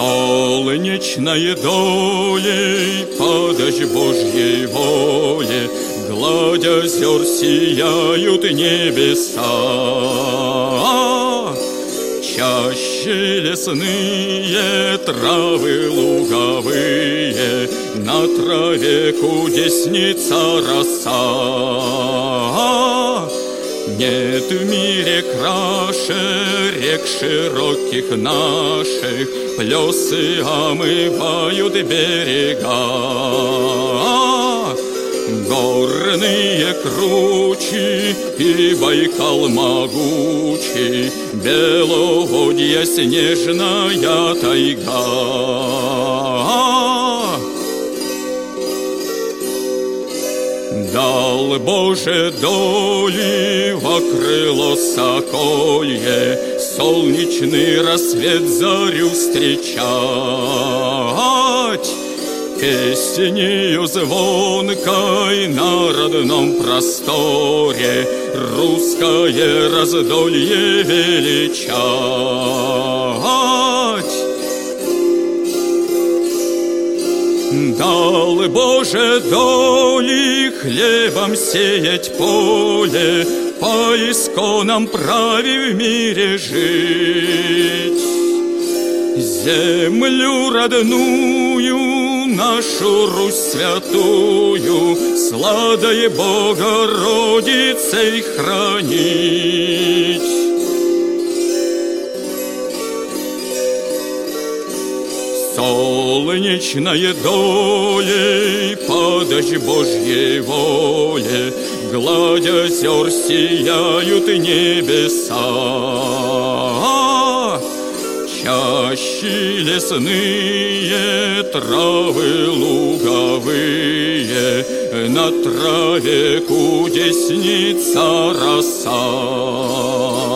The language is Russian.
Солнечной долей по дождь Божьей воле гладь озер сияют небеса. Чаще лесные травы луговые, на траве кудесница роса. Нет в мире краше рек широких наших, плесы омывают берега. Горные кручи и Байкал могучий, Беловодье снежная тайга. Дал Боже доли во крыло соколье солнечный рассвет зарю встречать, песнею звонкой на родном просторе русское раздолье величать. Дал Боже доли хлебом сеять поле, по исконам праве в мире жить. Землю родную, нашу Русь святую, сладой Богородицей хранить. Солнечной долей по дождь Божьей воле гладь озер сияют небеса. Чаще лесные травы луговые, на траве кудесница роса.